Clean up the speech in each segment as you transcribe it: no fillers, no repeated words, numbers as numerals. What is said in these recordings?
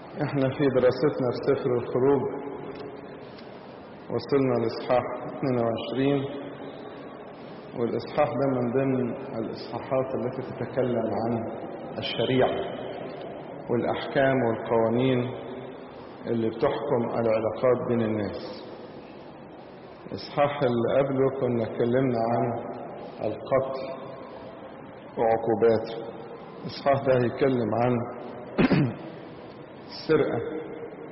احنا في دراستنا في سفر الخروج وصلنا لإصحاح 22، والإصحاح ده من ضمن الإصحاحات التي تتكلم عن الشريعة والأحكام والقوانين اللي بتحكم العلاقات بين الناس. الإصحاح اللي قبله كنا اتكلمنا عن القتل وعقوباته. الإصحاح ده هيتكلم عن السرقة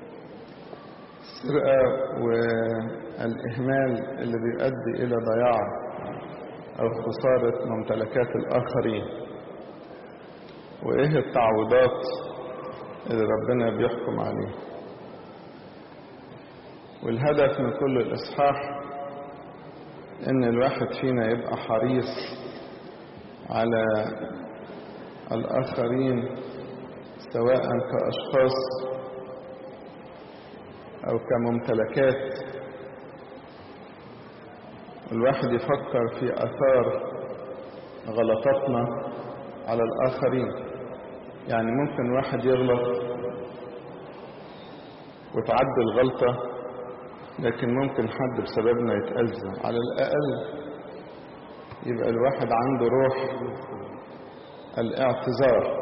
والإهمال اللي بيؤدي إلى ضياع أو خسارة ممتلكات الآخرين، وإيه التعويضات اللي ربنا بيحكم عليه. والهدف من كل الإصحاح إن الواحد فينا يبقى حريص على الآخرين سواء كأشخاص أو كممتلكات. الواحد يفكر في آثار غلطاتنا على الآخرين. يعني ممكن واحد يغلط وتعدي الغلطة، لكن ممكن حد بسببنا يتأذى. على الأقل يبقى الواحد عنده روح الاعتذار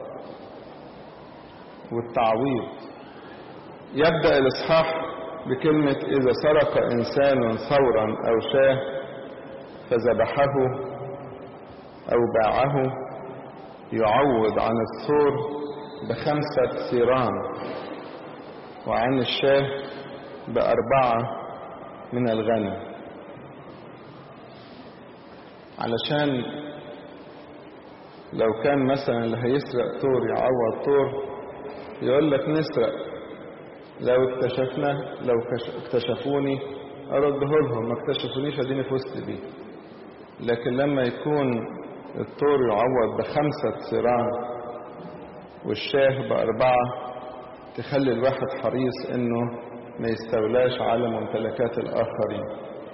والتعويض. يبدأ الإصحاح بكلمة إذا سرق إنسان ثورا أو شاه فذبحه أو باعه يعوض عن الثور ب5 ثيران وعن الشاه ب4 من الغنم. علشان لو كان مثلا اللي هيسرق ثور يعوض ثور، يقول لك نسرق، لو اكتشفوني أرده لهم، ما اكتشفونيش اديني فزت بيه. لكن لما يكون الثور يعوض ب5 ثيران والشاه ب4، تخلي الواحد حريص انه ما يستولاش على ممتلكات الآخرين.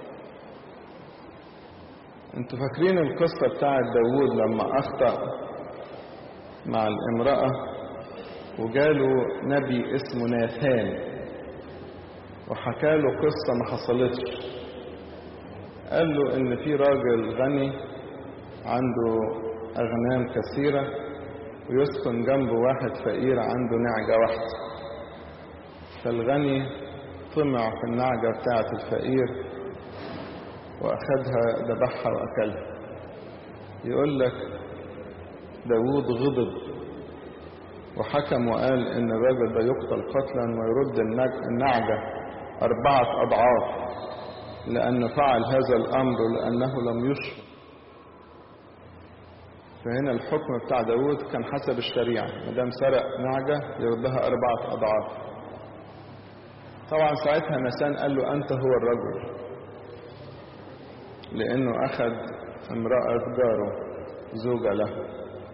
انتوا فاكرين القصة بتاعت داوود لما أخطأ مع الامرأة وجاله نبي اسمه ناثان وحكاله قصة ما حصلتش. قال له ان في راجل غني عنده أغنام كثيرة ويسكن جنبه واحد فقير عنده نعجة واحدة. فالغني طمع في النعجة بتاعة الفقير وأخدها ذبحها وأكلها. يقول لك داوود غضب وحكم وقال إن الراجل ده يقتل قتلا ويرد النعجة 4 أضعاف لأنه فعل هذا الأمر لأنه لم يشرب. فهنا الحكم بتاع داوود كان حسب الشريعة، مدام سرق نعجة يردها 4 أضعاف. طبعا ساعتها ناثان قال له أنت هو الرجل، لأنه أخذ امرأة جاره زوجة له.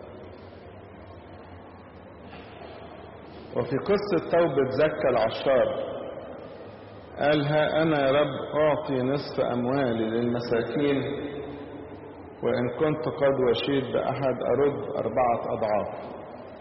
وفي قصة توبة زكا العشار قال ها أنا يا رب أعطي نصف أموالي للمساكين، وإن كنت قد وشيت بأحد أرد 4 أضعاف.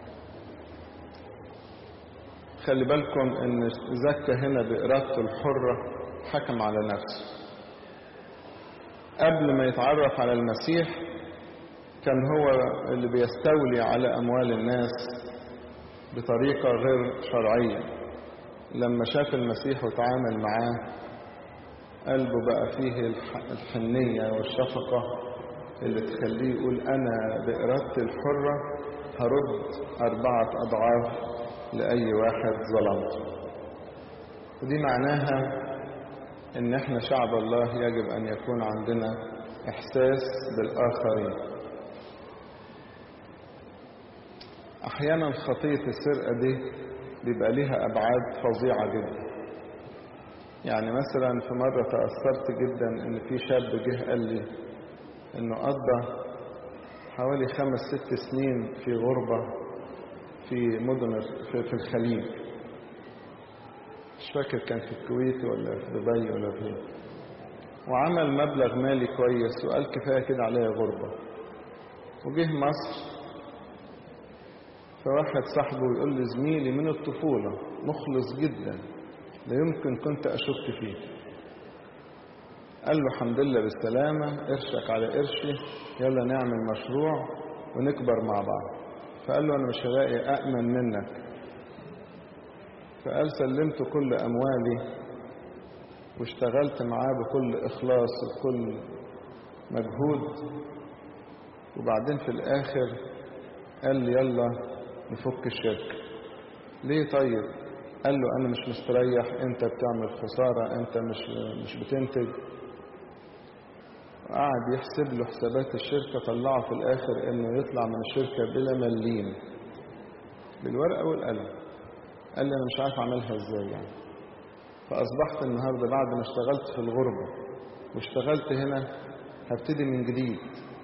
خلي بالكم إن زكا هنا بإرادته الحرة حكم على نفسه. قبل ما يتعرف على المسيح كان هو اللي بيستولي على أموال الناس بطريقة غير شرعية. لما شاف المسيح وتعامل معاه قلبه بقى فيه الحنية والشفقة اللي تخليه يقول أنا بإرادتي الحرة هرد 4 أضعاف لأي واحد ظلمته. ودي معناها إن احنا شعب الله يجب أن يكون عندنا إحساس بالآخرين. أحيانا خطية السرقة دي بيبقى ليها أبعاد فظيعة جدا. يعني مثلا في مرة تأثرت جدا إن في شاب جه قال لي إنه قضى حوالي 5-6 سنين في غربة في مدن في الخليج. مش فاكر كان في الكويت ولا في دبي ولا فين، وعمل مبلغ مالي كويس وقال كفاية كده عليا غربة، وجه مصر فواحد صاحبه يقول لي زميلي من الطفولة مخلص جدا لا يمكن كنت أشك فيه. قال له الحمد لله بالسلامة، قرشك على قرشي، يلا نعمل مشروع ونكبر مع بعض. فقال له أنا مش هلاقي أأمن منك. فقال سلمت كل أموالي واشتغلت معاه بكل إخلاص وبكل مجهود، وبعدين في الآخر قال لي يلا نفك الشركة. ليه طيب؟ قال له أنا مش مستريح، أنت بتعمل خسارة، أنت مش بتنتج. قعد يحسب له حسابات الشركة، طلعه في الآخر إنه يطلع من الشركة بلا مليم بالورقة والقلم. قال لي أنا مش عارف أعملها إزاي يعني. فأصبحت النهاردة بعد ما اشتغلت في الغربة واشتغلت هنا هبتدي من جديد.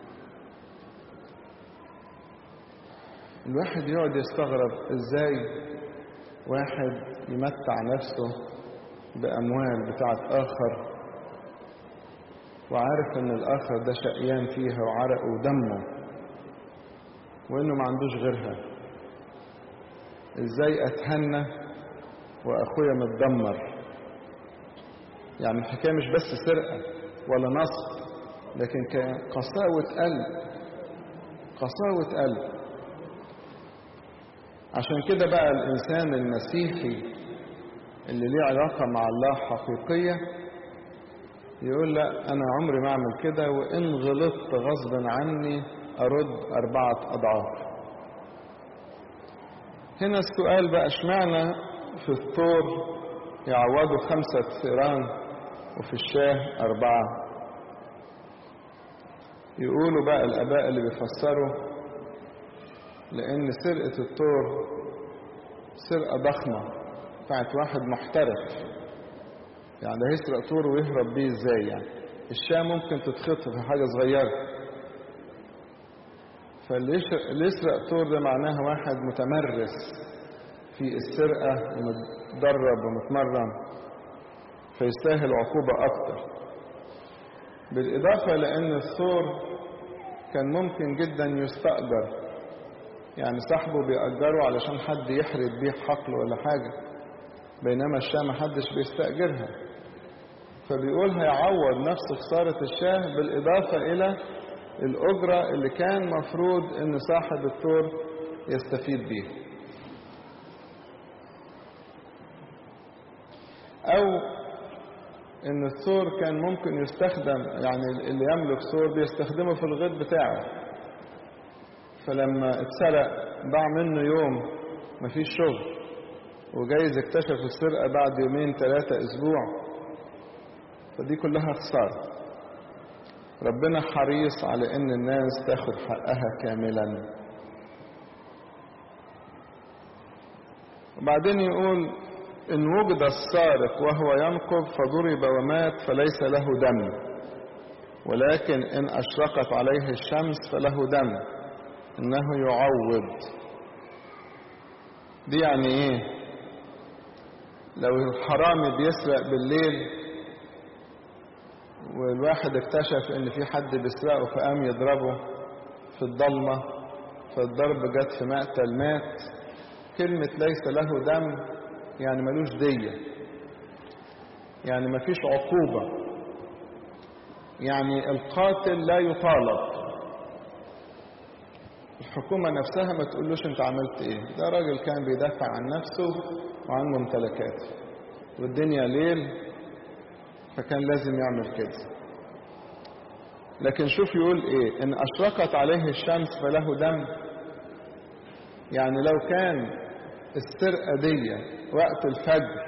الواحد يقعد يستغرب إزاي واحد يمتع نفسه بأموال بتاعت آخر وعارف إن الآخر ده شقيان فيها وعرقه ودمه وإنه ما عندوش غيرها. إزاي أتهنى وأخويا متدمر؟ يعني الحكاية مش بس سرقة ولا نصب، لكن قساوة قلب، قساوة قلب. عشان كده بقى الإنسان المسيحي اللي ليه علاقة مع الله حقيقية يقول لا أنا عمري ما أعمل كده، وإن غلطت غصبا عني أرد 4 أضعاف. هنا السؤال بقى اشمعنى في الثور يعوضوا 5 ثيران وفي الشاه 4؟ يقولوا بقى الآباء اللي بيفسروا لأن سرقة الثور سرقة ضخمة بتاعت واحد محترف، يعني ده هيسرق ثور ويهرب بيه ازاي يعني؟ الشاه ممكن تتخطف في حاجة صغيرة. فاللي يسرق ثور ده معناها واحد متمرس في السرقة ومتدرب ومتمرن، فيستاهل عقوبة أكتر. بالإضافة لأن الثور كان ممكن جدا يستأجر، يعني صاحبه بيأجره علشان حد يحرد بيه حقل ولا حاجة، بينما الشاه محدش بيستأجرها. فبيقول هيعوض نفس خسارة الشاه بالإضافة إلى الأجرة اللي كان مفروض إن صاحب الثور يستفيد بيه. أو إن الثور كان ممكن يستخدم، يعني اللي يملك ثور بيستخدمه في الغيط بتاعه، فلما اتسرق ضاع منه يوم مفيش شغل، وجايز اكتشف السرقة بعد 2 3 أسبوع، فدي كلها خسارة. ربنا حريص على ان الناس تاخد حقها كاملا. وبعدين يقول ان وجد السارق وهو ينقب فضرب ومات فليس له دم، ولكن ان اشرقت عليه الشمس فله دم، انه يعوض. دي يعني ايه؟ لو الحرامي بيسرق بالليل والواحد اكتشف ان في حد بيسرقه فقام يضربه في الضلمة، فالضرب جت في مقتل مات. كلمة ليس له دم يعني ملوش دية، يعني مفيش عقوبة، يعني القاتل لا يطالب. الحكومة نفسها ما تقولوش انت عملت ايه، ده راجل كان بيدافع عن نفسه وعن ممتلكاته والدنيا ليل فكان لازم يعمل كده. لكن شوف يقول ايه، ان اشرقت عليه الشمس فله دم، يعني لو كان السرقة دي وقت الفجر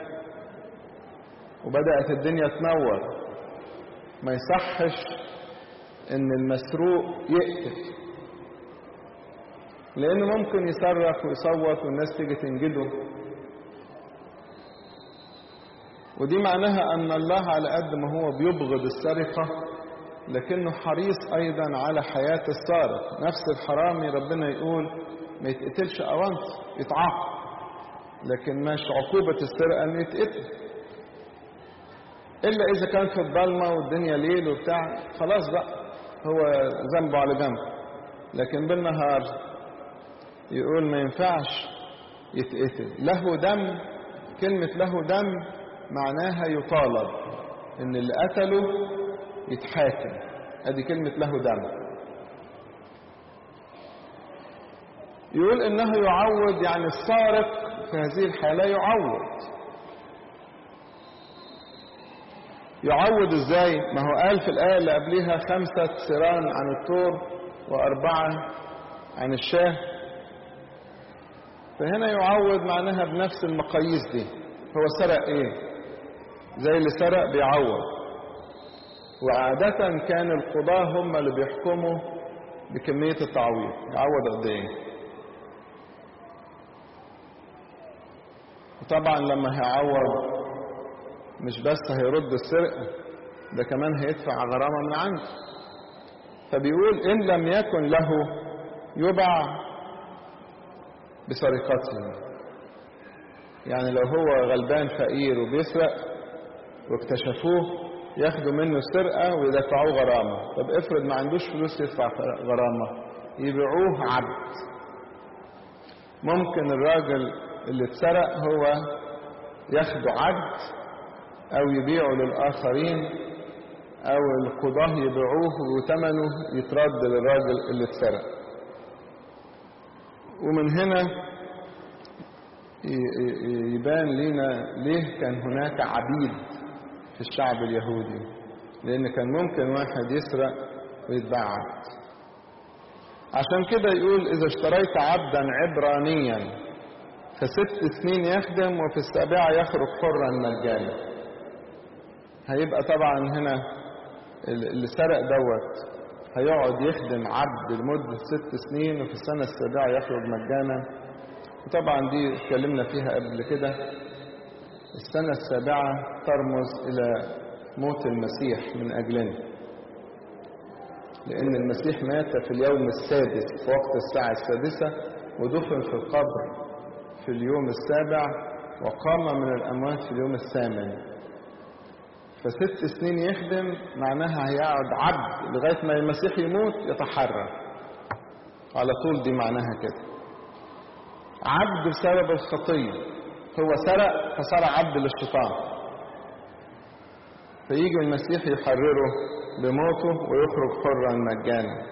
وبدأت الدنيا تنور ما يصحش ان المسروق يقتل، لانه ممكن يصرخ ويصوت والناس تيجي تنجده. ودي معناها ان الله على قد ما هو بيبغض السرقة لكنه حريص ايضا على حياة السارق. نفس الحرامي ربنا يقول ما يتقتلش اوانس، يتعاقب، لكن مش عقوبة السرقة انه يتقتل، الا اذا كان في الضلمة والدنيا ليل وبتاع، خلاص بقى هو ذنبه على جنب. لكن بالنهار يقول ما ينفعش يتقتل. له دم، كلمة له دم معناها يطالب، ان اللي قتله يتحاكم، ادي كلمة له دم. يقول انه يعوض، يعني السارق في هذه الحالة يعوض ازاي؟ ما هو قال في الآية اللي قبلها 5 سيران عن الطور و4 عن الشاه. فهنا يعوض معناها بنفس المقاييس دي. هو سرق ايه؟ زي اللي سرق بيعوض. وعادة كان القضاة هم اللي بيحكموا بكمية التعويض. يعوض قد ايه؟ وطبعا لما هيعوض مش بس هيرد السرقة، ده كمان هيدفع غرامة من عنده. فبيقول إن لم يكن له يباع بسرقته. يعني لو هو غلبان فقير وبيسرق واكتشفوه ياخدوا منه السرقة ويدفعوه غرامة. طب افرض ما عندوش فلوس يدفع غرامة، يبيعوه عبد. ممكن الراجل اللي اتسرق هو ياخده عبد او يبيعه للآخرين، او القضاة يبيعوه وثمنه يترد للراجل اللي اتسرق. ومن هنا يبان لنا ليه كان هناك عبيد في الشعب اليهودي، لان كان ممكن واحد يسرق ويتباع عبد. عشان كده يقول اذا اشتريت عبدا عبرانيا ف6 سنين يخدم وفي السابعة يخرج حرا مجانا. هيبقى طبعا هنا اللي سرق دوت هيقعد يخدم عبد لمدة 6 سنين وفي السنة السابعة يخرج مجانا. وطبعا دي اتكلمنا فيها قبل كده. السنة السابعة ترمز إلى موت المسيح من أجلنا، لأن المسيح مات في اليوم السادس في وقت الساعة السادسة، ودفن في القبر في اليوم السابع، وقام من الأموات في اليوم الثامن. ف6 سنين يخدم معناها هيقعد عبد لغاية ما المسيح يموت يتحرر على طول. دي معناها كده، عبد بسبب الخطية. هو سرق فصار عبد للشيطان، فيجي المسيح يحرره بموته ويخرج حرا مجانا.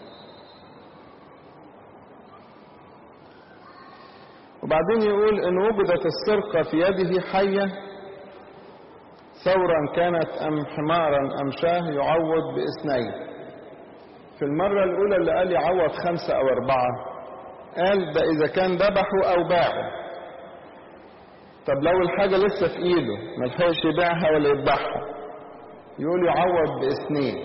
وبعدين يقول إن وجدت السرقة في يده حية ثورا كانت أم حمارا أم شاه يعوض ب2. في المرة الأولى اللي قال يعوض 5 أو 4، قال ده إذا كان ذبحه أو باعه. طب لو الحاجة لسه في إيده ملحقش يبيعها ولا يذبحها، يقول يعوض ب2،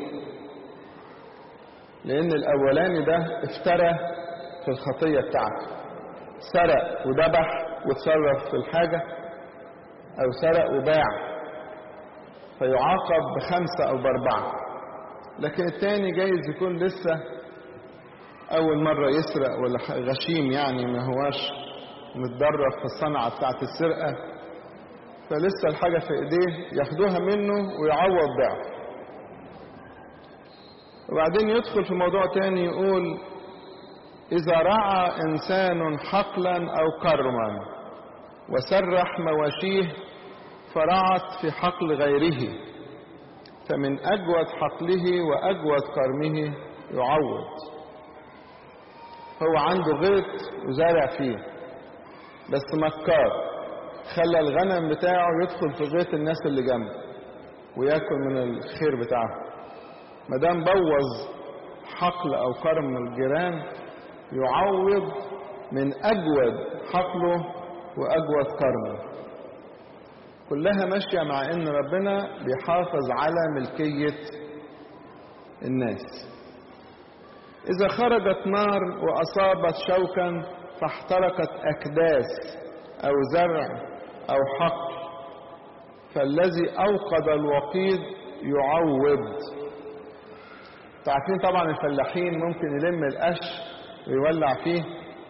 لأن الأولاني ده افترى في الخطية بتاعته، سرق وذبح وتصرف في الحاجة، أو سرق وباع، فيعاقب ب5 أو ب4. لكن التاني جايز يكون لسه أول مرة يسرق ولا غشيم، يعني ما هواش متدرب في الصنعة بتاعت السرقة، فلسه الحاجة في إيديه ياخدوها منه ويعوض ضعف. وبعدين يدخل في موضوع تاني يقول إذا رعى إنسان حقلا أو كرما وسرح مواشيه فرعت في حقل غيره، فمن أجود حقله وأجود كرمه يعوض. هو عنده غيط وزارع فيه، بس مكار خلى الغنم بتاعه يدخل في غيط الناس اللي جنبه وياكل من الخير بتاعه. مادام بوظ حقل أو كرم الجيران يعوض من أجود حقله وأجود كرمه. كلها ماشية مع إن ربنا بيحافظ على ملكية الناس. إذا خرجت نار وأصابت شوكا فاحترقت أكداس أو زرع أو حقل، فالذي أوقد الوقيد يعوض. تعرفين طبعا الفلاحين ممكن يلم القش ويولع فيه،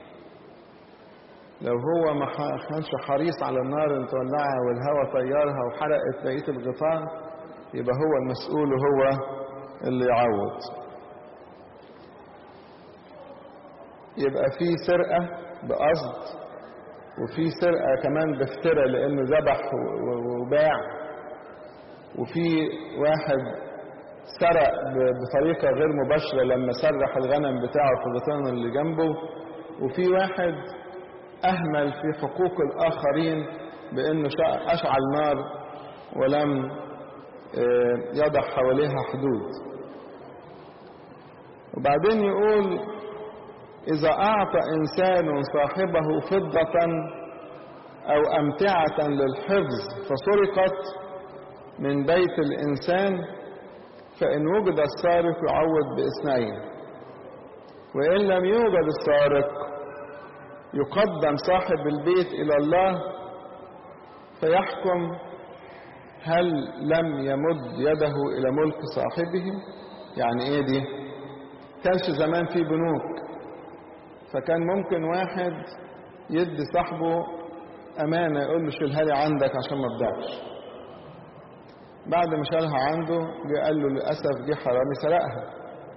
لو هو ما كانش حريص على النار اللي تولعها والهواء طيرها وحرقت بقية الغطاء، يبقى هو المسؤول وهو اللي يعوض. يبقى في سرقة بقصد، وفي سرقة كمان بافتراء لأنه ذبح وباع، وفي واحد سرق بطريقة غير مباشرة لما سرح الغنم بتاعه في الغيطان اللي جنبه، وفي واحد أهمل في حقوق الآخرين بأنه أشعل نار ولم يضع حواليها حدود. وبعدين يقول إذا أعطى إنسان صاحبه فضة أو أمتعة للحفظ فسرقت من بيت الإنسان، فإن وجد السارق يعوض باثنين، وإن لم يوجد السارق يقدم صاحب البيت إلى الله فيحكم هل لم يمد يده إلى ملك صاحبه. يعني إيه دي؟ كانش زمان في بنوك، فكان ممكن واحد يدي صاحبه أمانة يقول له شيلها لي عندك عشان ما تضيعش. بعد ما شالها عنده جه قال له للأسف جه حرامي سرقها.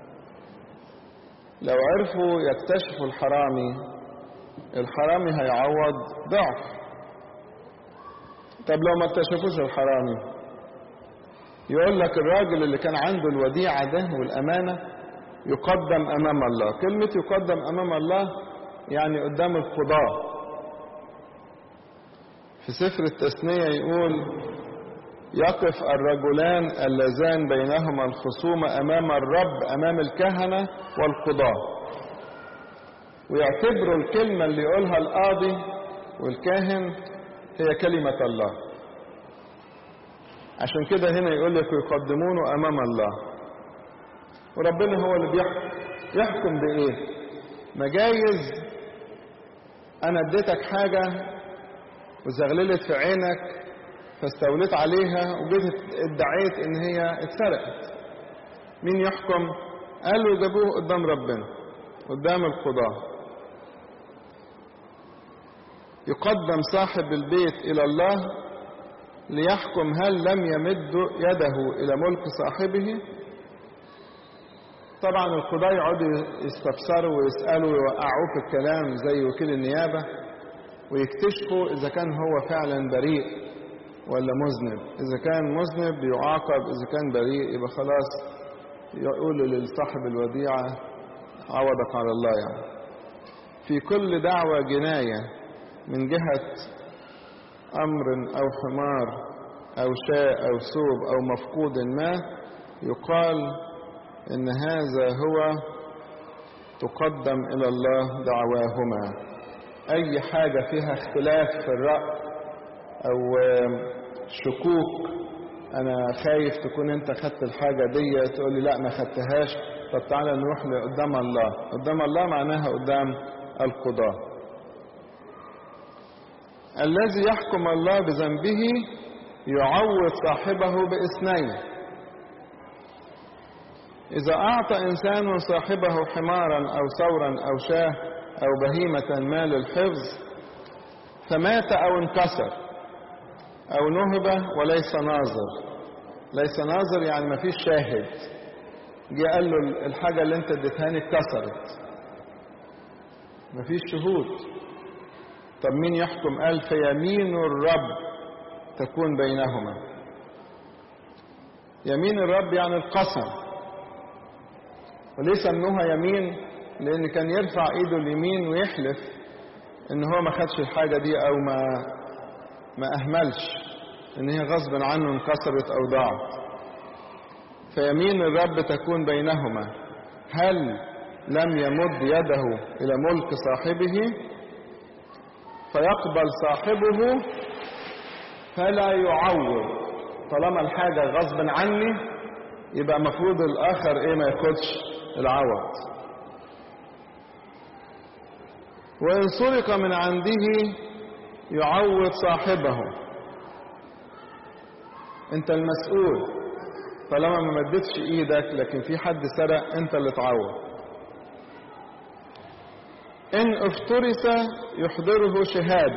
لو عرفوا يكتشفوا الحرامي هيعوض ضعف. طب لو ما اكتشفوش الحرامي، يقول لك الراجل اللي كان عنده الوديعة ده والأمانة يقدم أمام الله. كلمة يقدم أمام الله يعني قدام القضاء. في سفر التثنية يقول يقف الرجلان اللذان بينهما الخصومة أمام الرب أمام الكهنة والقضاة، ويعتبروا الكلمة اللي يقولها القاضي والكاهن هي كلمة الله. عشان كده هنا يقول لك يقدمونه أمام الله، وربنا هو اللي يحكم بإيه؟ مجايز أنا اديتك حاجة وزغللت في عينك فاستوليت عليها وجيت ادعيت ان هي اتسرقت. مين يحكم؟ قالوا جابوه قدام ربنا قدام القضاء. يقدم صاحب البيت الى الله ليحكم هل لم يمد يده الى ملك صاحبه. طبعا القضاء يقعدوا يستفسروا ويسألوا ويوقعوه في الكلام زي وكيل النيابة، ويكتشفوا اذا كان هو فعلا بريء ولا مذنب. إذا كان مذنب يعاقب، إذا كان بريء يبقى خلاص يقول لصاحب الوديعة عوضك على الله. يعني في كل دعوة جناية من جهة أمر أو حمار أو شاء أو ثوب أو مفقود ما يقال إن هذا هو تقدم إلى الله دعواهما. أي حاجة فيها اختلاف في الرأي أو شكوك، أنا خايف تكون أنت خدت الحاجة دي، تقول لي لا ما خدتهاش، طب تعالى نروح قدام الله. قدام الله معناها قدام القضاء. الذي يحكم الله بذنبه يعوض صاحبه باثنين. إذا أعطى إنسان صاحبه حمارا أو ثورا أو شاه أو بهيمة ما للحفظ فمات أو انكسر أو نهب وليس ناظر. ليس ناظر يعني ما فيش شاهد، جه قال له الحاجة اللي انت اديتهاني اتكسرت، ما فيش شهود. طب مين يحكم؟ قال فيمين الرب تكون بينهما. يمين الرب يعني القسم. وليه سموها يمين؟ لأن كان يرفع ايده اليمين ويحلف ان هو ما خدش الحاجة دي او ما أهملش، إن هي غصب عنه انكسرت أو ضاعت. فيمين الرب تكون بينهما هل لم يمد يده إلى ملك صاحبه فيقبل صاحبه فلا يعوض. طالما الحاجة غصب عني يبقى مفروض الآخر ما ياخدش العوض. وإن سرق من عنده يعوض صاحبه. انت المسؤول، طالما ما مدتش ايدك لكن في حد سرق انت اللي تعوض. ان افترس يحضره شهادة.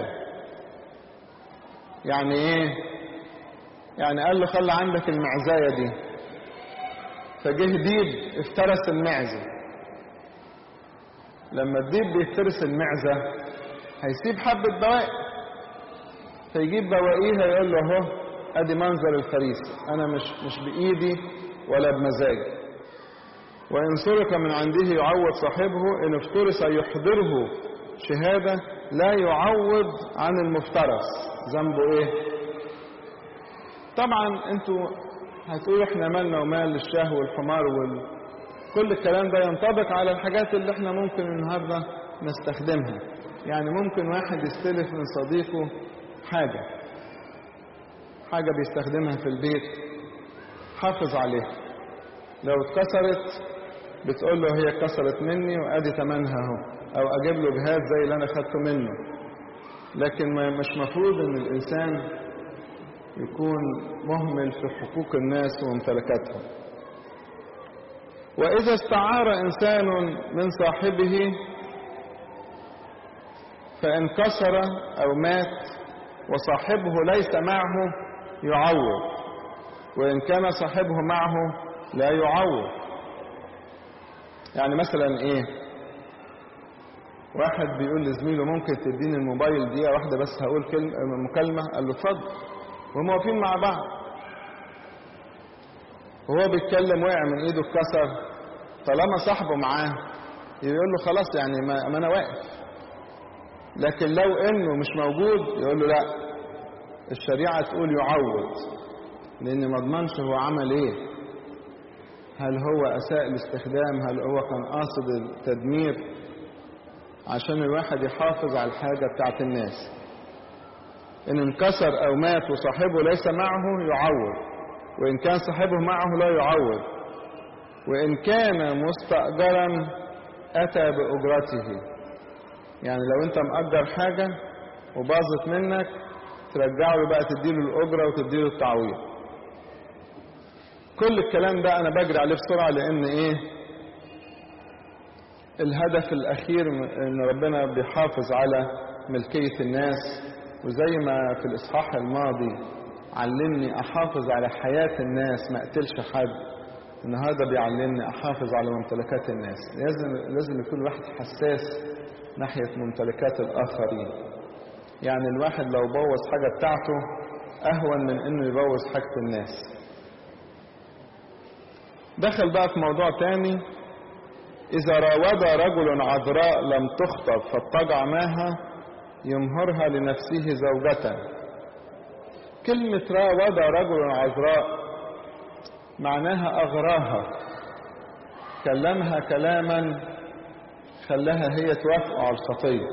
يعني ايه؟ يعني قال له خلي عندك المعزاية دي، فجه ديب افترس المعزة، لما الديب بيفترس المعزة هيسيب حبة بواقي، فيجيب بواقيها يقول له اهو ادي منظر الفريسة، انا مش بايدي ولا بمزاجي. وان سرق من عنده يعوض صاحبه، ان افترس يحضره شهادة لا يعوض عن المفترس. ذنبه ايه؟ طبعا انتوا هتقولوا احنا مالنا ومال الشاه والحمار كل الكلام ده ينطبق على الحاجات اللي احنا ممكن النهاردة نستخدمها. يعني ممكن واحد يستلف من صديقه حاجة بيستخدمها في البيت، حافظ عليها، لو اتكسرت بتقول له هي اتكسرت مني وادي تمنها اهو، او اجيب له جهاز زي اللي انا خدته منه. لكن مش مفروض ان الانسان يكون مهمل في حقوق الناس وممتلكاتهم. واذا استعار انسان من صاحبه فان كسر او مات وصاحبه ليس معه يعوض، وان كان صاحبه معه لا يعوض. يعني مثلا ايه؟ واحد بيقول لزميله ممكن تديني الموبايل دقيقة واحدة بس هقول مكالمة؟ قال له اتفضل، وهم واقفين مع بعض، وهو بيتكلم وقع من ايده اتكسر، طالما صاحبه معاه يقول له خلاص يعني ما انا واقف. لكن لو انه مش موجود يقول له لا، الشريعة تقول يعوض، لان ما اضمنش هو عمل ايه، هل هو اساء الاستخدام، هل هو كان قاصد التدمير، عشان الواحد يحافظ على الحاجة بتاعت الناس. ان انكسر او مات وصاحبه ليس معه يعوض، وان كان صاحبه معه لا يعوض، وان كان مستأجرا اتى بأجرته. يعني لو انت مأجر حاجة وباظت منك ترجعه له بقى، تديله الأجرة وتديله التعويض. كل الكلام ده انا بجري عليه بسرعة، لان ايه؟ الهدف الاخير ان ربنا بيحافظ على ملكية الناس. وزي ما في الاصحاح الماضي علمني احافظ على حياة الناس ما اقتلش حد، النهارده بيعلمني احافظ على ممتلكات الناس. لازم يكون الواحد حساس ناحية ممتلكات الاخرين. يعني الواحد لو بوظ حاجة بتاعته اهون من انه يبوظ حاجة الناس. دخل بقى في موضوع تاني: إذا راود رجل عذراء لم تخطب فاضطجع معها يمهرها لنفسه زوجة. كلمة راود رجل عذراء معناها أغراها، كلمها كلاما خلاها هي توافق على الخطية.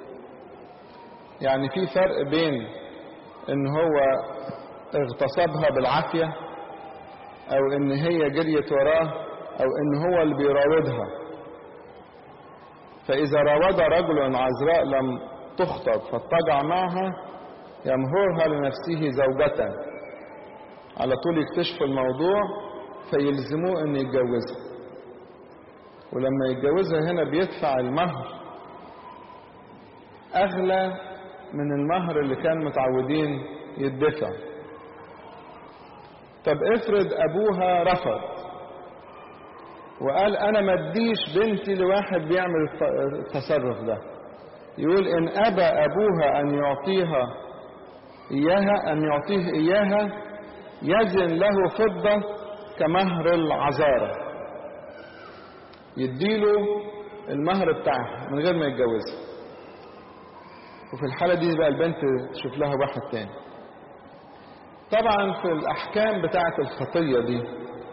يعني في فرق بين إن هو اغتصبها بالعافية، أو إن هي جريت وراه، أو إن هو اللي بيراودها. فإذا راود رجل عذراء لم تخطب فاضطجع معها يمهرها لنفسه زوجة، على طول يكتشفوا الموضوع فيلزموه أن يتجوزها. ولما يتجوزها هنا بيدفع المهر أغلى من المهر اللي كان متعودين يدفع. طب افرض أبوها رفض وقال أنا ما اديش بنتي لواحد بيعمل التصرف ده، يقول إن أبى أبوها أن يعطيه إياها يزن له فضة كمهر العذارة، يديله المهر بتاعها من غير ما يتجوزها. وفي الحالة دي بقى البنت تشوف لها واحد تاني. طبعا في الأحكام بتاعة الخطية دي،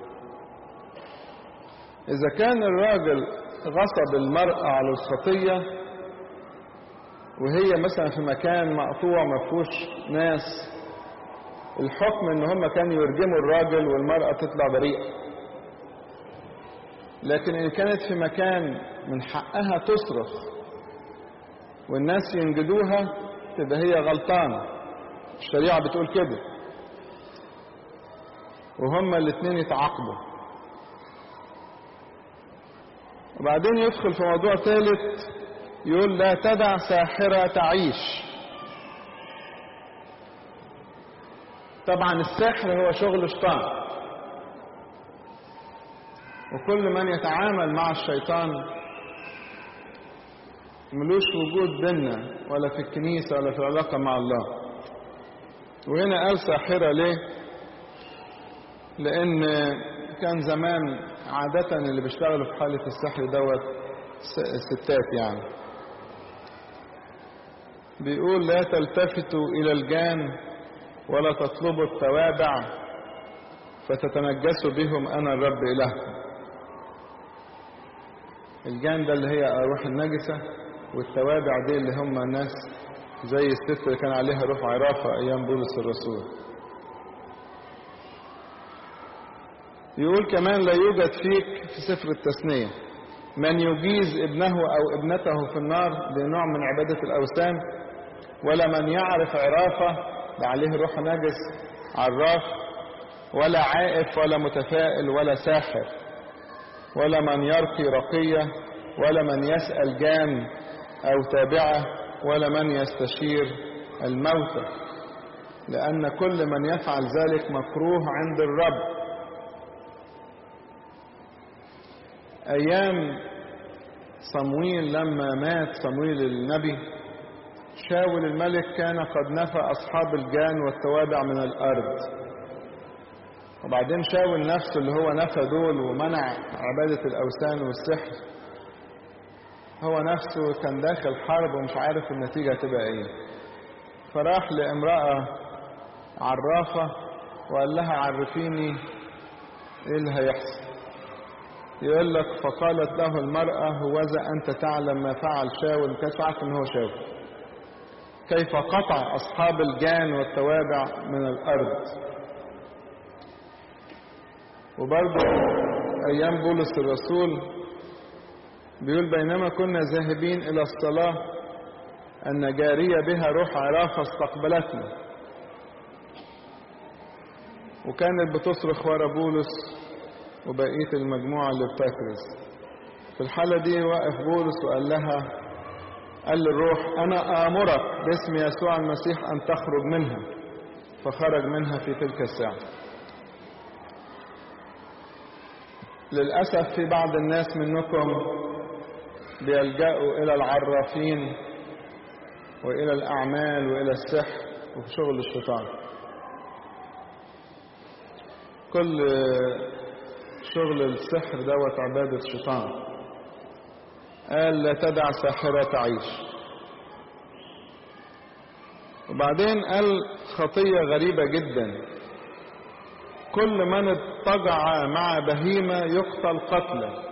إذا كان الراجل غصب المرأة على الخطية وهي مثلا في مكان مقطوع ما فيهوش ناس، الحكم ان هم كانوا يرجموا الراجل والمرأة تطلع بريئة. لكن ان كانت في مكان من حقها تصرخ والناس ينجدوها تبقى هي غلطانة، الشريعة بتقول كده، وهما الاثنين يتعاقبوا. وبعدين يدخل في موضوع ثالث يقول لا تدع ساحرة تعيش. طبعا السحر هو شغل شيطان، وكل من يتعامل مع الشيطان ملوش وجود بيننا ولا في الكنيسة ولا في العلاقة مع الله. وهنا قال ساحرة ليه؟ لأن كان زمان عادة اللي بيشتغلوا في حالة السحر دوت الستات يعني. بيقول لا تلتفتوا إلى الجان ولا تطلبوا التوابع فتتنجسوا بهم أنا الرب إلهكم. الجان ده اللي هي أرواح النجسة، والتوابع دي اللي هم الناس زي الست اللي كان عليها روح عرافة أيام بولس الرسول. يقول كمان لا يوجد فيك في سفر التثنية من يجيز ابنه أو ابنته في النار لنوع من عبادة الأوثان، ولا من يعرف عرافة عليه روح نجس عراف، ولا عائف ولا متفائل ولا ساحر، ولا من يرقي رقية، ولا من يسأل جان أو تابعة، ولا من يستشير الموتى، لأن كل من يفعل ذلك مكروه عند الرب. أيام صمويل لما مات صمويل النبي، شاول الملك كان قد نفى أصحاب الجان والتوابع من الأرض، وبعدين شاول نفسه اللي هو نفى دول ومنع عبادة الأوثان والسحر، هو نفسه كان داخل حرب ومش عارف النتيجة هتبقى ايه. فراح لامرأة عرافة وقال لها عرفيني ايه اللي هيحصل. يقول لك فقالت له المرأة هوذا أنت تعلم ما فعل شاول، كيف عارف ان هو شاول، كيف قطع أصحاب الجان والتوابع من الأرض. وبرضه أيام بولس الرسول بيقول بينما كنا ذاهبين إلى الصلاة أن جارية بها روح عرافة استقبلتنا، وكانت بتصرخ ورا بولس وبقية المجموعة اللي بتكرز. في الحالة دي وقف بولس وقال لها، قال للروح أنا آمرك باسم يسوع المسيح أن تخرج منها، فخرج منها في تلك الساعة. للأسف في بعض الناس منكم بيلجأوا إلى العرافين وإلى الأعمال وإلى السحر وفي شغل الشيطان. كل شغل السحر دوت عبادة الشيطان. قال لا تدع ساحرة تعيش. وبعدين قال خطية غريبة جدا، كل من اضطجع مع بهيمة يقتل قتلا.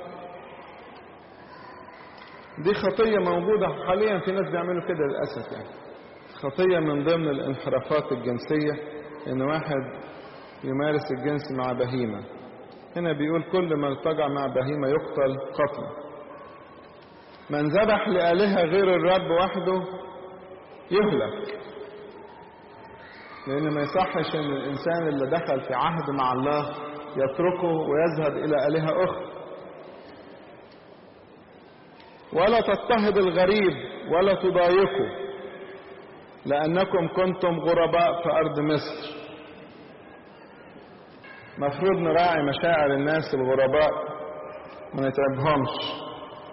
دي خطية موجودة حاليا، في ناس بيعملوا كده للأسف يعني. خطية من ضمن الانحرافات الجنسية ان واحد يمارس الجنس مع بهيمة. هنا بيقول كل من اضطجع مع بهيمة يقتل قتلا. من ذبح لآلهة غير الرب وحده يهلك، لأن ما يصحش ان الإنسان اللي دخل في عهد مع الله يتركه ويذهب إلى آلهة أخرى. ولا تضطهد الغريب ولا تضايقه، لأنكم كنتم غرباء في أرض مصر. مفروض نراعي مشاعر الناس الغرباء ما نتعبهمش.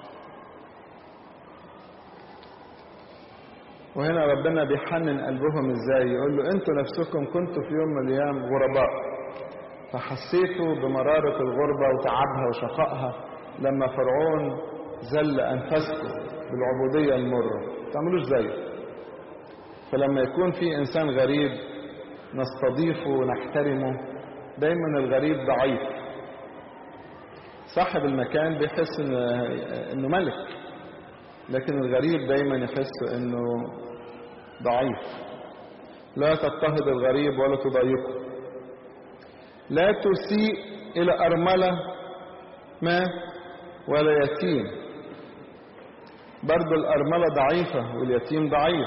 وهنا ربنا بيحنن قلبهم ازاي، يقول له انتوا نفسكم كنتوا في يوم من الايام غرباء، فحسيتوا بمرارة الغربة وتعبها وشقائها لما فرعون زل أنفسكم بالعبودية المرة، تعملوش زيه. فلما يكون في إنسان غريب نستضيفه ونحترمه. دايما الغريب ضعيف، صاحب المكان بيحس إنه ملك، لكن الغريب دايما يحس إنه ضعيف. لا تضطهد الغريب ولا تضايقه. لا تسيء إلى أرملة ما ولا يتيم. برضو الأرملة ضعيفة واليتيم ضعيف.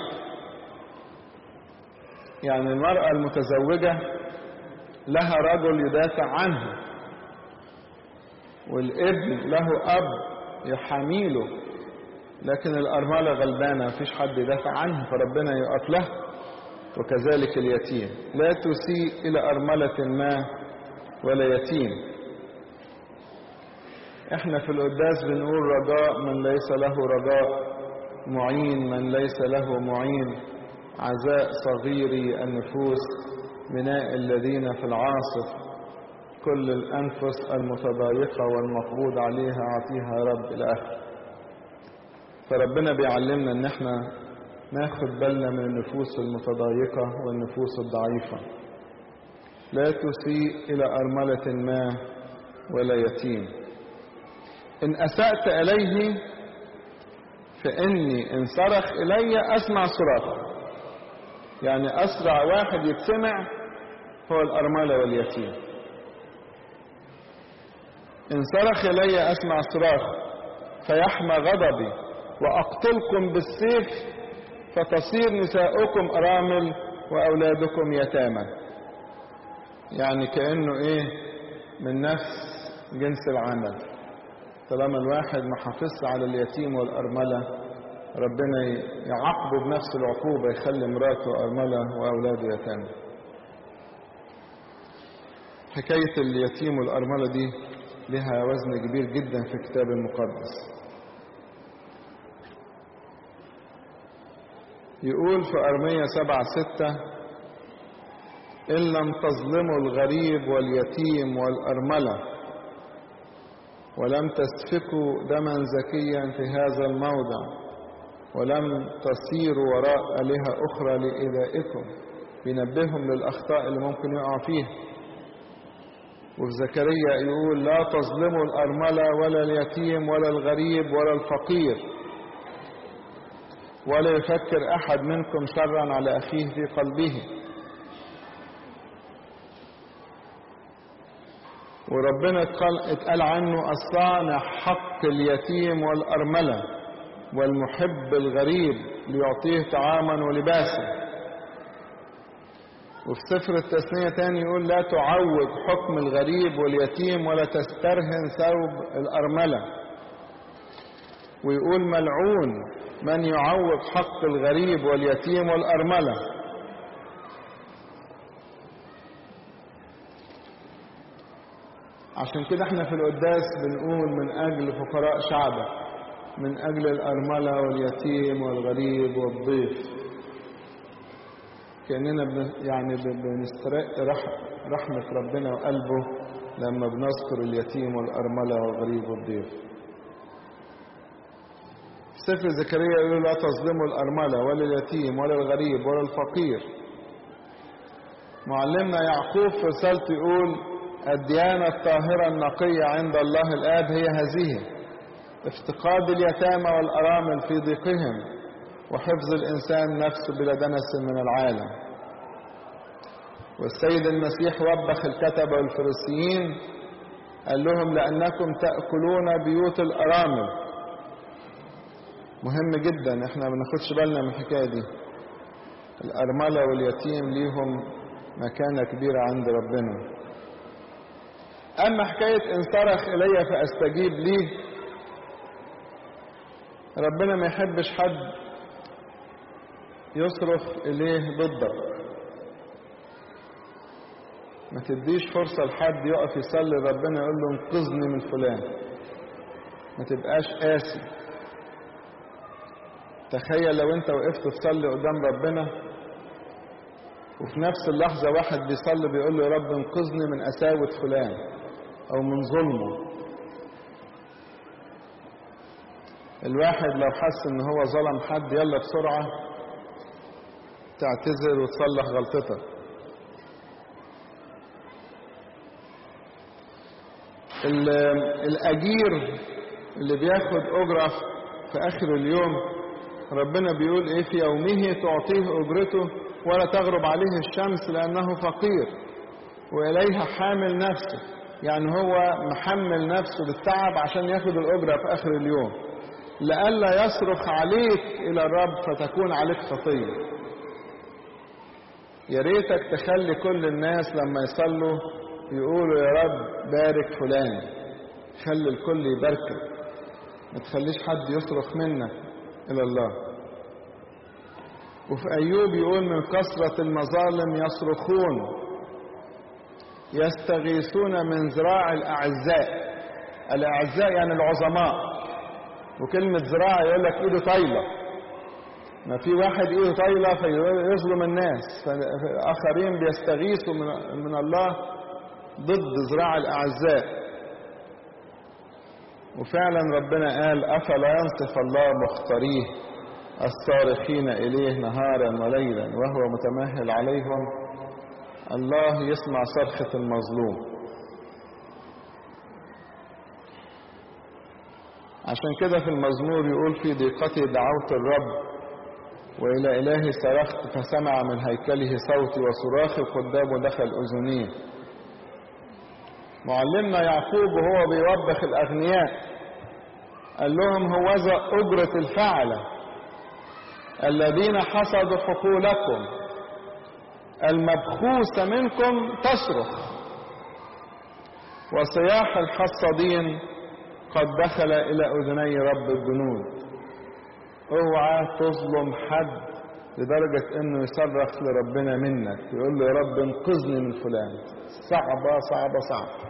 يعني المرأة المتزوجة لها رجل يدافع عنها، والابن له أب يحاميله، لكن الأرملة غلبانة مفيش حد يدافع عنها، فربنا يقف له. وكذلك اليتيم لا تسيء إلى أرملة ما ولا يتيم. احنا في القداس بنقول رجاء من ليس له رجاء معين من ليس له معين، عزاء صغيري النفوس، بناء الذين في العاصف، كل الأنفس المتضايقة والمقبوض عليها أعطيها يا رب إلى آخره. فربنا بيعلمنا إن احنا ناخد بالنا من النفوس المتضايقة والنفوس الضعيفة. لا تسيء إلى أرملة ما ولا يتيم. إن أسأت إليه فإني إن صرخ إلي أسمع صراخه. يعني أسرع واحد يتسمع هو الأرملة واليتيم. إن صرخ إلي أسمع صراخه فيحمى غضبي وأقتلكم بالسيف، فتصير نساؤكم أرامل وأولادكم يتامى. يعني كأنه من نفس جنس العمل. طالما الواحد ما حافظش على اليتيم والأرملة، ربنا يعاقبه بنفس العقوبة، يخلي مراته أرملة وأولاده يتامى. حكاية اليتيم والأرملة دي لها وزن كبير جدا في الكتاب المقدس. يقول في أرمية 7:6: إن لم تظلموا الغريب واليتيم والأرملة ولم تسفكوا دما زكيا في هذا الموضع ولم تسيروا وراء آلهة أخرى لإيذائكم. بينبههم للأخطاء اللي ممكن يقع فيها. وفي زكريا يقول: لا تظلموا الأرملة ولا اليتيم ولا الغريب ولا الفقير، ولا يفكر أحد منكم شرا على أخيه في قلبه. وربنا اتقال عنه: الصانع حق اليتيم والأرملة والمحب الغريب ليعطيه طعاما ولباسا. وفي سفر التثنية تاني يقول: لا تعوج حكم الغريب واليتيم ولا تسترهن ثوب الأرملة. ويقول: ملعون من يعوج حق الغريب واليتيم والأرملة. عشان كده احنا في القداس بنقول: من أجل فقراء شعبك، من أجل الأرملة واليتيم والغريب والضيف. كأننا بنسترق رحمة ربنا وقلبه لما بنذكر اليتيم والأرملة والغريب والضيف. في سفر زكريا يقول: لا تظلموا الأرملة ولا اليتيم ولا الغريب ولا الفقير. معلمنا يعقوب في رسالته يقول: الديانة الطاهرة النقية عند الله الآب هي هذه: افتقاد اليتامى والأرامل في ضيقهم، وحفظ الإنسان نفسه بلا دنس من العالم. والسيد المسيح وبخ الكتبة والفريسيين، قال لهم: لأنكم تأكلون بيوت الأرامل. مهم جدا احنا ما بناخدش بالنا من الحكاية دي. الأرملة واليتيم ليهم مكانة كبيرة عند ربنا. أما حكاية إن صرخ إلي فأستجيب ليه، ربنا ما يحبش حد يصرخ إليه ضدك. ما تديش فرصة لحد يقف يصلي ربنا يقول له: انقذني من فلان. ما تبقاش قاسي. تخيل لو انت وقفت تصلي قدام ربنا وفي نفس اللحظة واحد بيصلي بيقول له: يا رب انقذني من قساوة فلان او من ظلمه. الواحد لو حس ان هو ظلم حد يلا بسرعة تعتذر وتصلح غلطتك. الأجير اللي بياخد أجرة في آخر اليوم، ربنا بيقول إيه؟ في يومه تعطيه أجرته ولا تغرب عليه الشمس لأنه فقير وإليها حامل نفسه. يعني هو محمل نفسه بالتعب عشان ياخد الأجرة في آخر اليوم، لئلا يصرخ عليك إلى الرب فتكون عليك خطية. يا ريتك تخلي كل الناس لما يصلوا يقولوا: يا رب بارك فلان. خلي الكل يباركك، ما تخليش حد يصرخ منك إلى الله. وفي أيوب يقول: من كثرة المظالم يصرخون، يستغيثون من ذراع الأعزاء. الأعزاء يعني العظماء. وكلمة ذراع يقول لك إيده طايلة، ما في واحد ايده طايله فيظلم الناس، فآخرين بيستغيثوا من الله ضد ذراع الأعزاء. وفعلا ربنا قال: أفلا ينصف الله مختاريه الصارخين إليه نهارا وليلا وهو متمهل عليهم. الله يسمع صرخة المظلوم. عشان كده في المزمور يقول: في ضيقتي دعوت الرب وإلى إلهي صرخت فسمع من هيكله صوتي وصراخي قدامه دخل أذنيه. معلمنا يعقوب وهو بيوبخ الأغنياء قال لهم: هوذا أجرة الفعلة الذين حصدوا حقولكم المبخوس منكم تصرخ، وصياح الحصادين قد دخل إلى أذني رب الجنود. اوعى تظلم حد لدرجة انه يصرخ لربنا منك يقول له: يا رب انقذني من فلان. صعبة صعبة صعبة.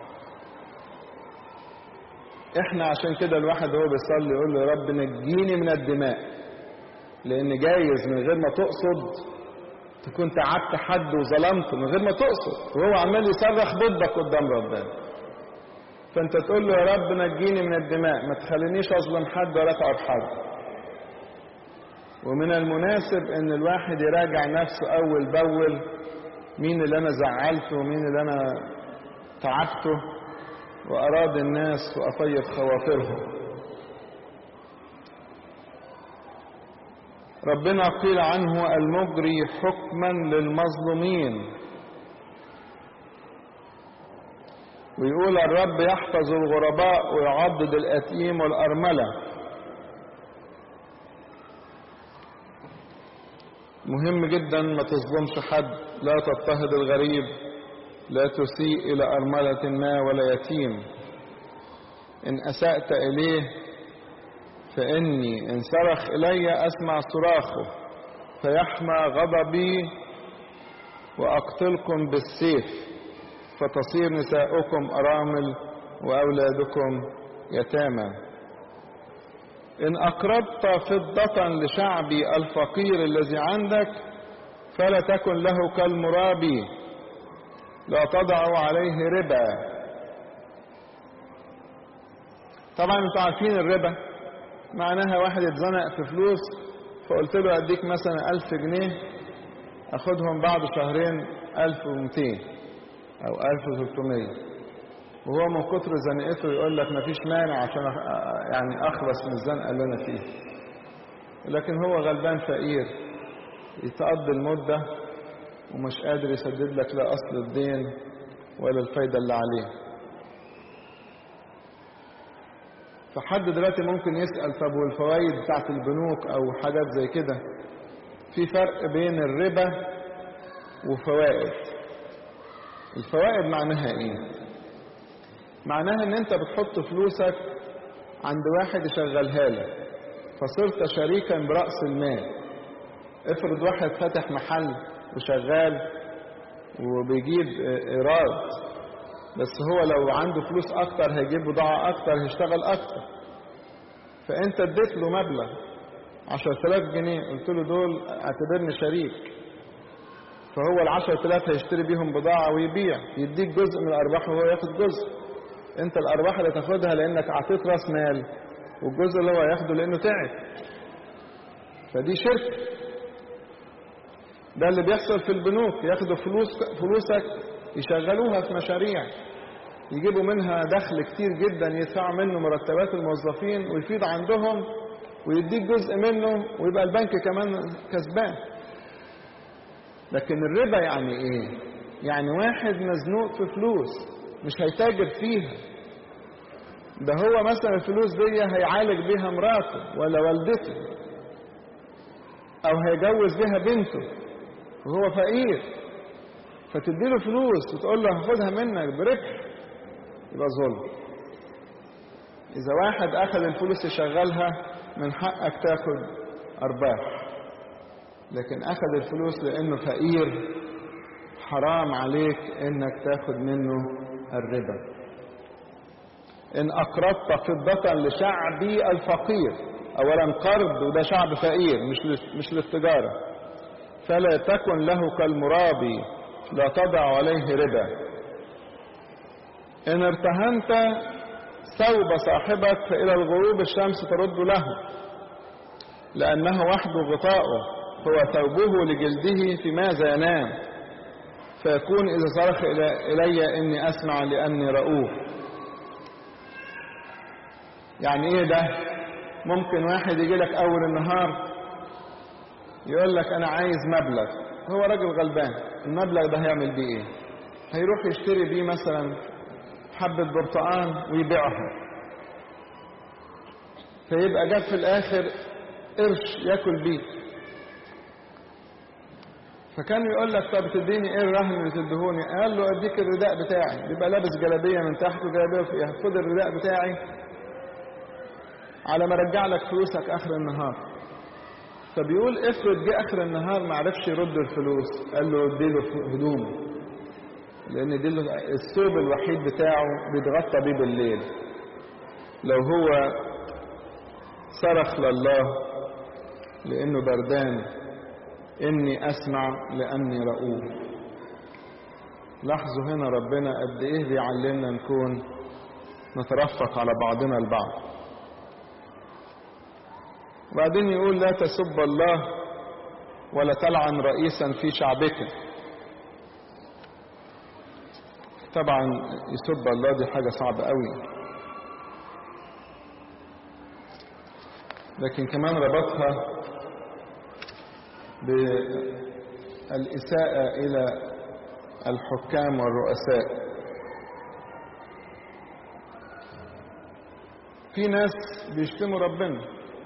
احنا عشان كده الواحد هو بيصلي يقول له: يا رب نجيني من الدماء، لان جايز من غير ما تقصد تكون تعبت حد وظلمته من غير ما تقصد، وهو عمال يصرخ ضدك قدام ربنا. فانت تقول له: يا رب نجيني من الدماء، ما تخلينيش اظلم حد ولا اتعب حد. ومن المناسب ان الواحد يراجع نفسه اول باول، مين اللي انا زعلته ومين اللي انا تعبته واراد الناس واطيب خواطرهم. ربنا قيل عنه: المجري حكما للمظلومين. ويقول: الرب يحفظ الغرباء ويعضد الأتيم والأرملة. مهم جدا ما تظلمش حد، لا تضطهد الغريب، لا تسيء إلى أرملة ما ولا يتيم. إن أسأت إليه فإني إن صرخ إلي أسمع صراخه، فيحمى غضبي وأقتلكم بالسيف، فتصير نساؤكم أرامل وأولادكم يتامى. إن أقرضت فضة لشعبي الفقير الذي عندك فلا تكن له كالمرابي، لا تضع عليه ربا. طبعا انتوا عارفين الربا معناها واحد اتزنق في فلوس فقلت له أديك مثلا 1000 جنيه أخدهم بعد شهرين 1200 أو 1300، وهو من كتر زنقته يقول لك مفيش مانع عشان يعني أخلص من الزنقة اللي أنا فيه. لكن هو غلبان فقير يتقضي المدة ومش قادر يسدد لك لا أصل الدين ولا الفايدة اللي عليه. فحد دلوقتي ممكن يسأل: طب والفوائد بتاعت البنوك أو حاجات زي كده؟ في فرق بين الربا وفوائد. الفوائد معناها إيه؟ معناها ان انت بتحط فلوسك عند واحد يشغلها لك فصرت شريكا برأس المال. افرض واحد فتح محل وشغال وبيجيب ايراد، بس هو لو عنده فلوس اكتر هيجيب بضاعة اكتر هيشتغل اكتر، فانت اديت له مبلغ 10,000 جنيه قلت له دول اعتبرني شريك، فهو ال10,000 هيشتري بيهم بضاعة ويبيع، يديك جزء من الارباح وهو ياخد جزء. انت الارباح اللي تاخدها لانك اعطيت راس مال، والجزء اللي هو ياخده لانه تعب. فدي شركه. ده اللي بيحصل في البنوك، ياخدوا فلوسك يشغلوها في مشاريع يجيبوا منها دخل كتير جدا يدفعوا منه مرتبات الموظفين ويفيد عندهم ويديك جزء منه ويبقى البنك كمان كسبان. لكن الربا يعني ايه؟ يعني واحد مزنوق في فلوس مش هيتاجر فيها، ده هو مثلا الفلوس دي هيعالج بيها مراته ولا والدته او هيجوز بيها بنته وهو فقير، فتديله فلوس وتقول له هاخدها منك بربح، يبقى ظلم. اذا واحد اخذ الفلوس يشغلها من حقك تاخد ارباح، لكن اخذ الفلوس لانه فقير حرام عليك انك تاخد منه الربا. إن أقرضت فضة لشعبي الفقير، أولا قرض، وده شعب فقير مش للتجارة. فلا تكن له كالمرابي، لا تضع عليه ربا. إن ارتهنت ثوب صاحبك فإلى الغروب الشمس ترد له، لأنه وحده غطاؤه، هو ثوبه لجلده، في ماذا ينام؟ فيكون إذا صرخ إلي إني أسمع لأني رؤوف. يعني إيه ده؟ ممكن واحد يجي لك أول النهار يقول لك أنا عايز مبلغ، هو راجل غلبان، المبلغ ده هيعمل بيه إيه؟ هيروح يشتري بيه مثلا حبة برتقان ويبيعها، فيبقى جاب في الآخر قرش ياكل بيه. فكان يقول لك طب تديني ايه الرهن اللي تدهوني؟ قال له اديك الرداء بتاعي. بيبقى لابس جلابيه من تحت وجلابيه فيها، خد الرداء بتاعي على ما ارجع لك فلوسك اخر النهار. فبيقول افرض جه اخر النهار ما عرفش يرد الفلوس، قال له اديله هدومه، لان دي الثوب الوحيد بتاعه بيتغطى بيه بالليل. لو هو صرخ لله لانه بردان إني أسمع لأني رؤوف. لاحظوا هنا ربنا قد إيه بيعلمنا نكون نترفق على بعضنا البعض. وبعدين يقول لا تسب الله ولا تلعن رئيسا في شعبك. طبعا يسب الله دي حاجة صعبة قوي، لكن كمان ربطها بالإساءة إلى الحكام والرؤساء. في ناس بيشتموا ربنا،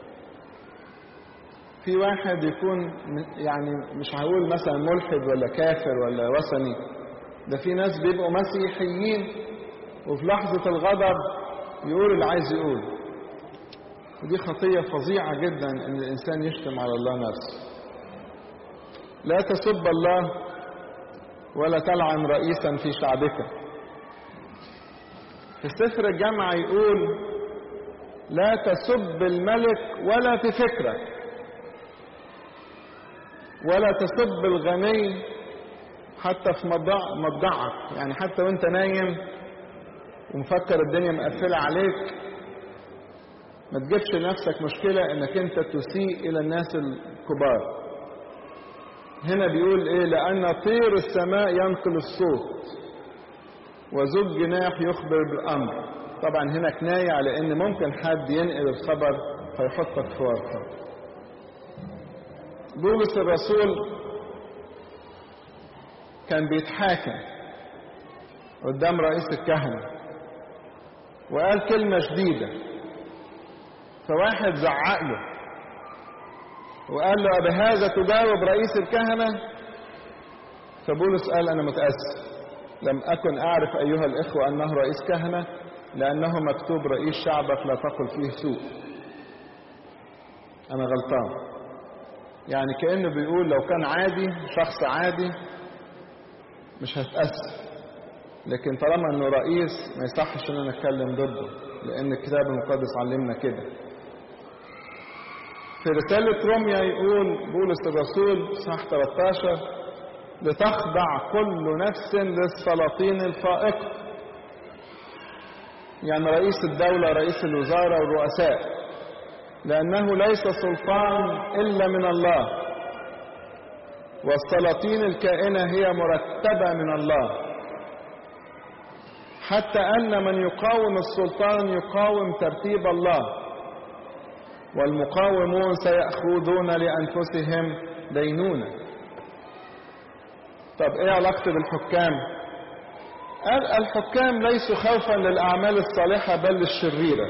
في واحد يكون يعني مش هقول مثلا ملحد ولا كافر ولا وثني، ده في ناس بيبقوا مسيحيين وفي لحظة الغضب يقول اللي عايز يقول. ودي خطية فظيعة جدا ان الانسان يشتم على الله نفسه. لا تسب الله ولا تلعن رئيسا في شعبك. في سفر الجامعة يقول لا تسب الملك ولا في فكرك، ولا تسب الغني حتى في مضجعك، يعني حتى وانت نايم ومفكر الدنيا مقفلة عليك ما تجيبش لنفسك مشكلة انك انت تسيء الى الناس الكبار. هنا بيقول ايه؟ لان طير السماء ينقل الصوت وذو الجناح يخبر بالامر. طبعا هنا كناية على ان ممكن حد ينقل الخبر فيحطك في ورطة. بولس الرسول كان بيتحاكم قدام رئيس الكهنة وقال كلمة شديدة، فواحد زعق له وقال له أبهذا تجاوب رئيس الكهنة؟ فبولس قال أنا متأسف، لم أكن أعرف أيها الإخوة أنه رئيس كهنة، لأنه مكتوب رئيس شعبك لا تقل فيه سوء. أنا غلطان. يعني كأنه بيقول لو كان عادي، شخص عادي، مش هتأسف، لكن طالما أنه رئيس ما يصحش أن أنا أتكلم ضده، لأن الكتاب المقدس علمنا كده. في رسالة روميا يقول بولس الرسول صح 13 لتخضع كل نفس للسلاطين الفائقة. يعني رئيس الدولة، رئيس الوزارة والرؤساء، لأنه ليس سلطان إلا من الله، والسلاطين الكائنة هي مرتبة من الله، حتى أن من يقاوم السلطان يقاوم ترتيب الله، والمقاومون سيأخذون لأنفسهم دينونة. طب إيه علاقته بالحكام؟ قال الحكام ليسوا خوفا للأعمال الصالحة بل للشريرة.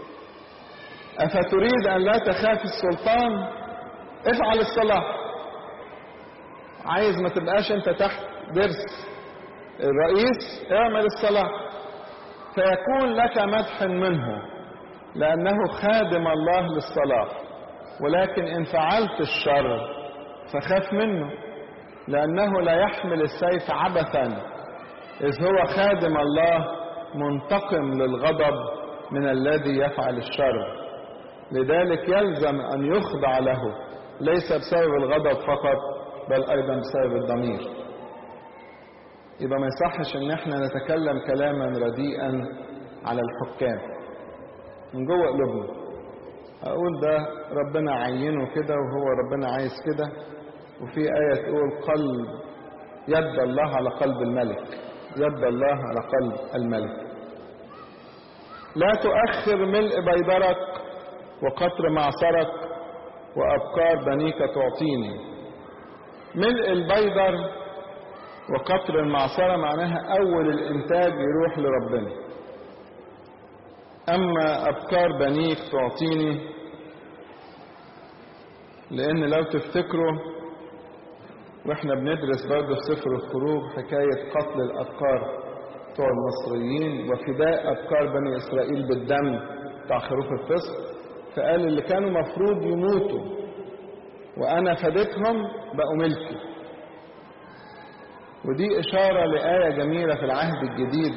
أفتريد أن لا تخاف السلطان؟ افعل الصلاح. عايز ما تبقاش أنت تحت درس الرئيس، اعمل الصلاح فيكون لك مدح منه، لأنه خادم الله للصلاح. ولكن إن فعلت الشر فخاف منه، لأنه لا يحمل السيف عبثا، إذ هو خادم الله منتقم للغضب من الذي يفعل الشر. لذلك يلزم أن يخضع له، ليس بسبب الغضب فقط بل أيضا بسبب الضمير. يبقى ما يصحش ان احنا نتكلم كلاما رديئا على الحكام من جوه قلوبنا. اقول ده ربنا عينه كده وهو ربنا عايز كده، وفي آية تقول قلب يد الله على قلب الملك، يد الله على قلب الملك. لا تؤخر ملء بيدرك وقطر معصرك وأبكار بنيك تعطيني. ملء البيدر وقطر المعصرة معناها أول الإنتاج يروح لربنا. أما أبكار بنيك تعطيني، لأن لو تفتكروا وإحنا بندرس برضه في سفر الخروج حكاية قتل الأبكار بتوع المصريين وفداء أبكار بني إسرائيل بالدم بتاع خروف الفصح، فقال اللي كانوا مفروض يموتوا وأنا فديتهم بقوا ملكي. ودي إشارة لآية جميلة في العهد الجديد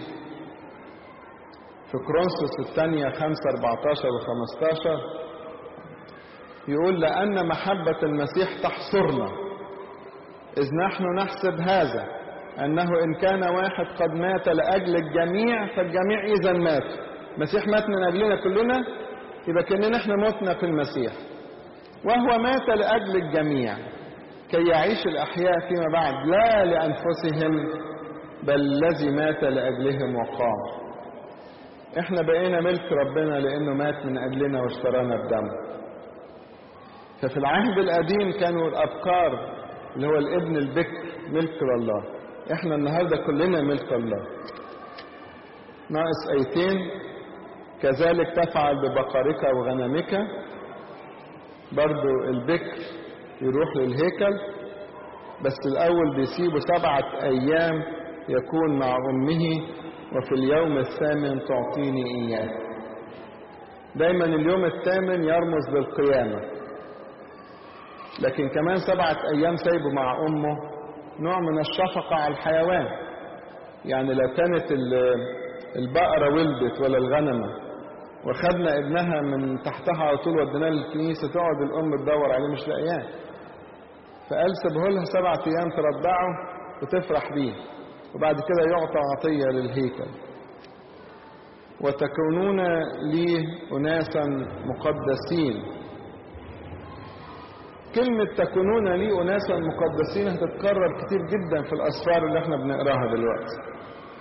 في كورنثوس الثانية 5:14 و15، يقول لأن محبة المسيح تحصرنا إذ نحن نحسب هذا أنه إن كان واحد قد مات لأجل الجميع فالجميع إذا مات. المسيح مات من أجلنا كلنا، يبقى كأننا احنا متنا في المسيح، وهو مات لأجل الجميع كي يعيش الأحياء فيما بعد لا لأنفسهم بل الذي مات لأجلهم وقام. احنا بقينا ملك ربنا لأنه مات من أجلنا واشترانا بدمه. ففي العهد القديم كانوا الأبكار اللي هو الابن البكر ملك لله، احنا النهاردة كلنا ملك الله. ناقص آيتين. كذلك تفعل ببقرك وغنمك. برضو البكر يروح للهيكل، بس الأول بيسيبه 7 أيام يكون مع أمه وفي اليوم الثامن تعطيني إياه. دايما اليوم الثامن يرمز للقيامة، لكن كمان 7 أيام سايبه مع أمه نوع من الشفقة على الحيوان. يعني لو كانت البقرة ولدت ولا الغنمة وخدنا ابنها من تحتها على طول وديناه للكنيسة، تقعد الأم تدور عليه مش لاقياه، فقال سيبه لها 7 أيام ترضعه وتفرح بيه، وبعد كده يعطى عطية للهيكل. وتكونون لي أناسا مقدسين. كلمة تكونون لي أناسا مقدسين هتتكرر كتير جدا في الأسفار اللي احنا بنقراها دلوقتي.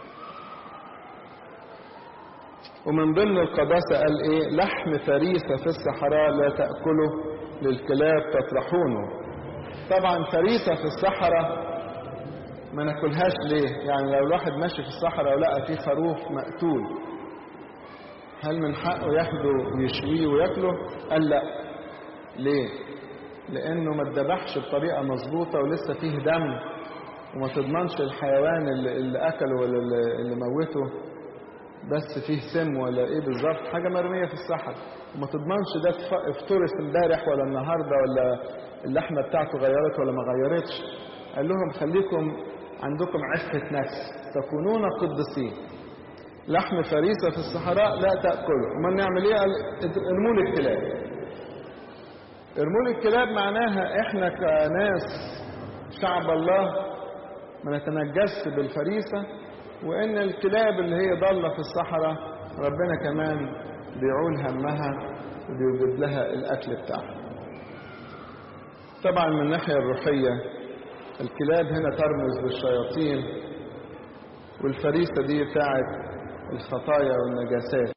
ومن ضمن القداسة قال ايه؟ لحم فريسة في الصحراء لا تأكله للكلاب تطرحونه. طبعا فريسة في الصحراء ما ناكلهاش ليه؟ يعني لو الواحد ماشي في الصحراء ولقى فيه خروف مقتول، هل من حقه ياخده ويشويه وياكله؟ قال لا. ليه؟ لانه ما اتذبحش بطريقة مظبوطة ولسه فيه دم، وما تضمنش الحيوان اللي اكله ولا اللي موته بس فيه سم ولا ايه بالظبط، حاجة مرمية في الصحراء وما تضمنش ده افترس امبارح ولا النهاردة ولا اللحمة بتاعته غيرت ولا ما غيرتش. قال لهم خليكم عندكم عفة نفس، تكونون قدسين. لحم فريسة في الصحراء لا تأكله. وما نعمل ايه؟ ارموا لي الكلاب. ارموا لي الكلاب معناها احنا كناس شعب الله ما نتنجسش بالفريسة، وان الكلاب اللي هي ضالة في الصحراء ربنا كمان بيعول همها وبيوجد لها الاكل بتاعها. طبعا من الناحية الروحية الكلاب هنا ترمز للشياطين، والفريسة دي بتاعت الخطايا والنجاسات.